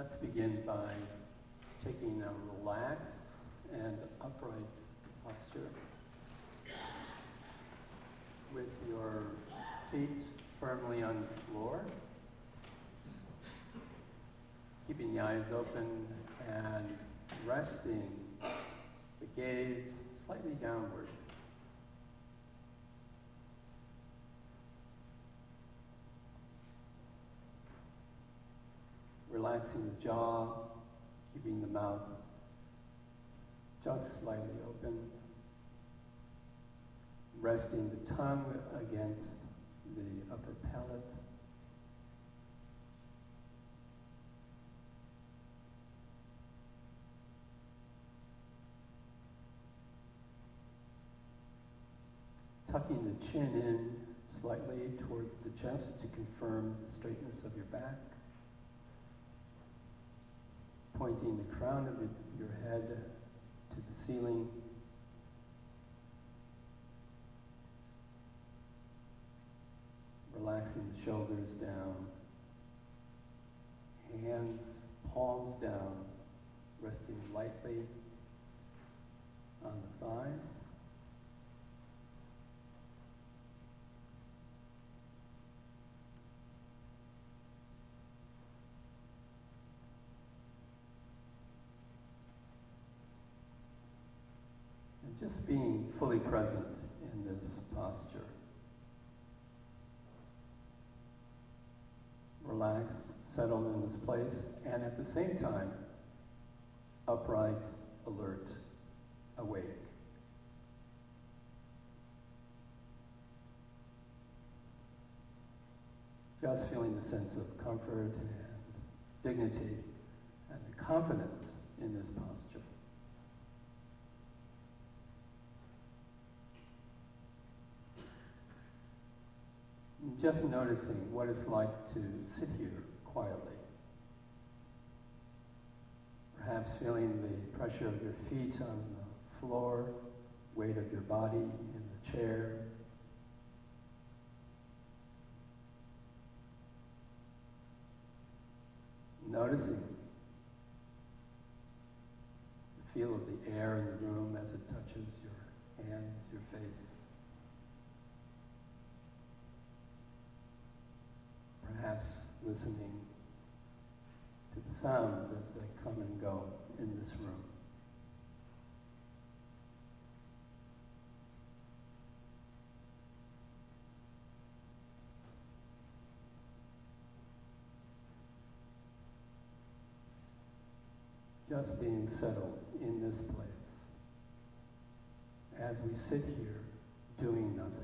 Let's begin by taking a relaxed and upright posture with your feet firmly on the floor, keeping the eyes open and resting the gaze slightly downward. Relaxing the jaw, keeping the mouth just slightly open. Resting the tongue against the upper palate. Tucking the chin in slightly towards the chest to confirm the straightness of your back. Pointing the crown of your head to the ceiling. Relaxing the shoulders down. Hands, palms down, resting lightly on the thighs. Just being fully present in this posture. Relaxed, settled in this place, and at the same time, upright, alert, awake. Just feeling the sense of comfort and dignity and confidence in this posture. Just noticing what it's like to sit here quietly. Perhaps feeling the pressure of your feet on the floor, weight of your body in the chair. Noticing the feel of the air in the room as it touches your hands, your face. Perhaps listening to the sounds as they come and go in this room. Just being settled in this place as we sit here doing nothing.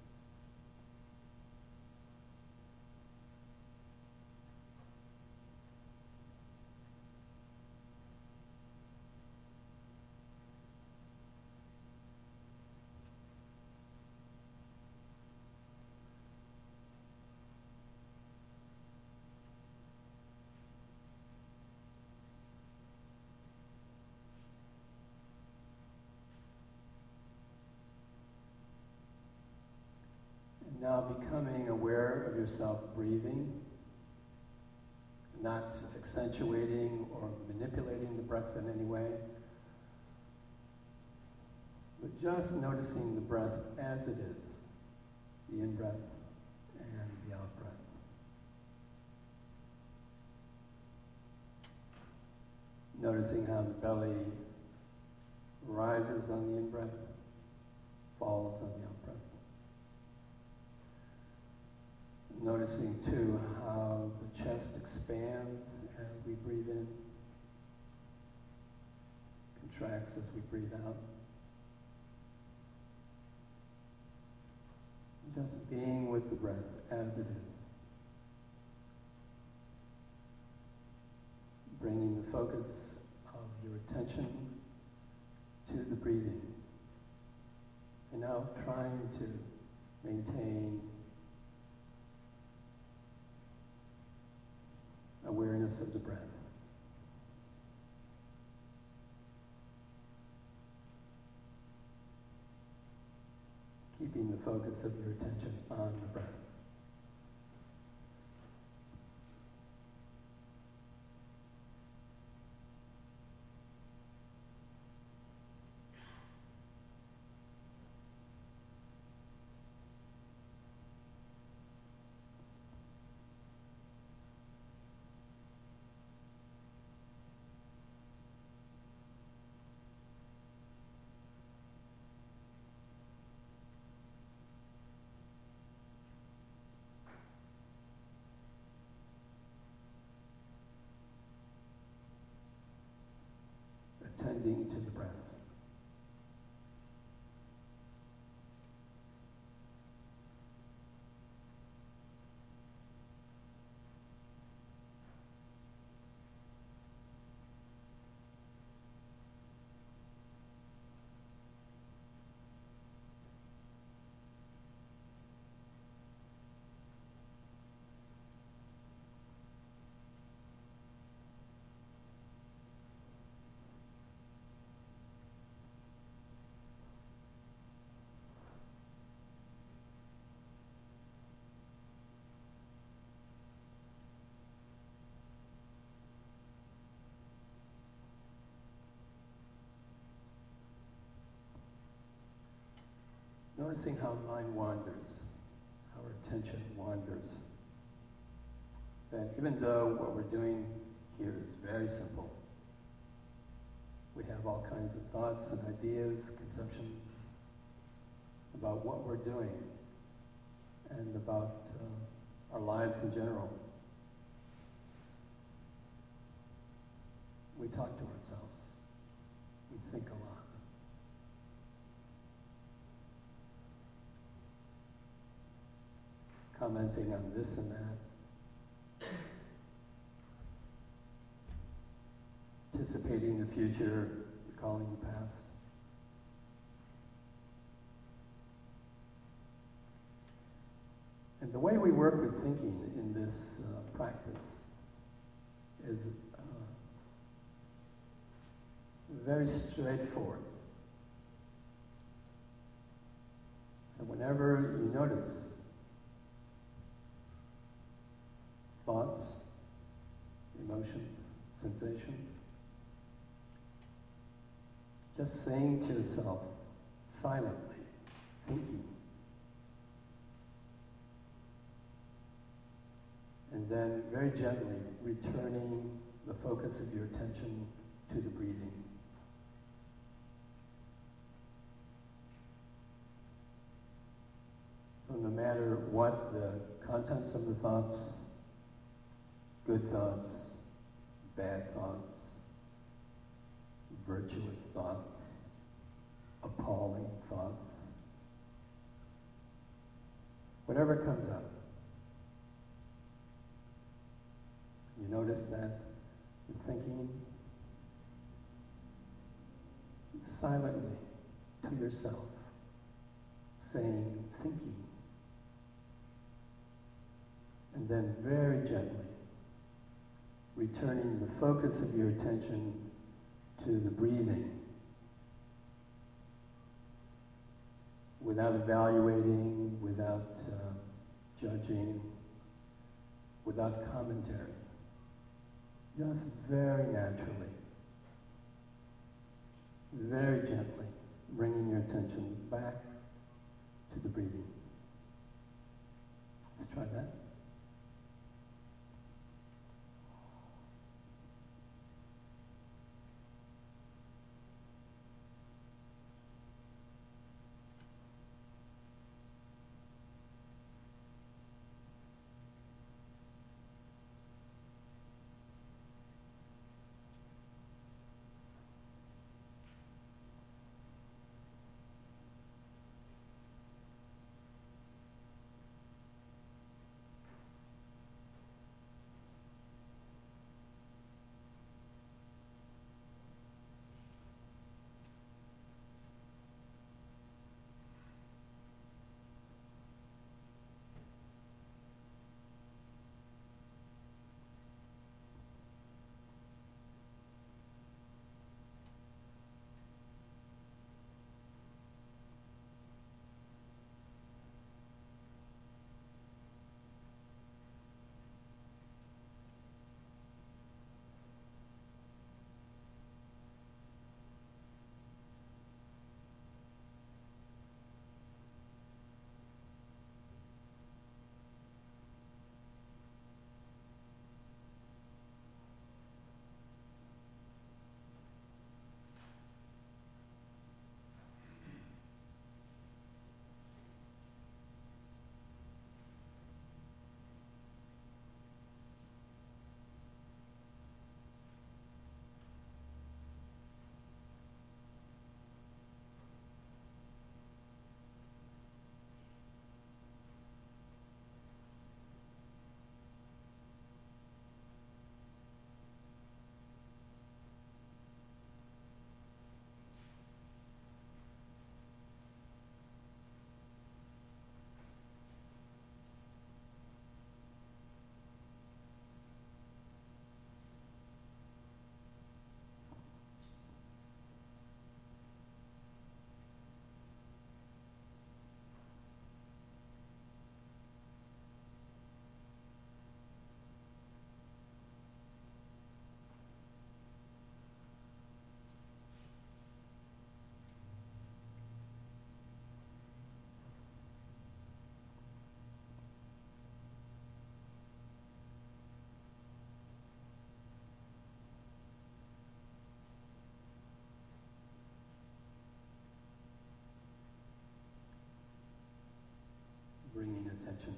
Now becoming aware of yourself breathing, not accentuating or manipulating the breath in any way, but just noticing the breath as it is, the in-breath and the out-breath. Noticing how the belly rises on the in-breath, falls on the out-breath. Noticing, too, how the chest expands as we breathe in, contracts as we breathe out. Just being with the breath as it is. Bringing the focus of your attention to the breathing. And now trying to maintain awareness of the breath. Keeping the focus of your attention on the breath. attending to the breath. Noticing how mind wanders, our attention wanders. That even though what we're doing here is very simple, we have all kinds of thoughts and ideas, conceptions about what we're doing and about our lives in general. We talk to ourselves. We think a lot. Commenting on this and that, anticipating the future, recalling the past. And the way we work with thinking in this practice is very straightforward. So whenever you notice thoughts, emotions, sensations, just saying to yourself, silently, thinking, and then very gently returning the focus of your attention to the breathing. So no matter what the contents of the thoughts, good thoughts, bad thoughts, virtuous thoughts, appalling thoughts, whatever comes up, you notice that you're thinking silently to yourself, saying, thinking, and then very gently returning the focus of your attention to the breathing without evaluating, without judging, without commentary. Just very naturally, very gently bringing your attention back to the breathing. Let's try that.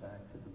back to the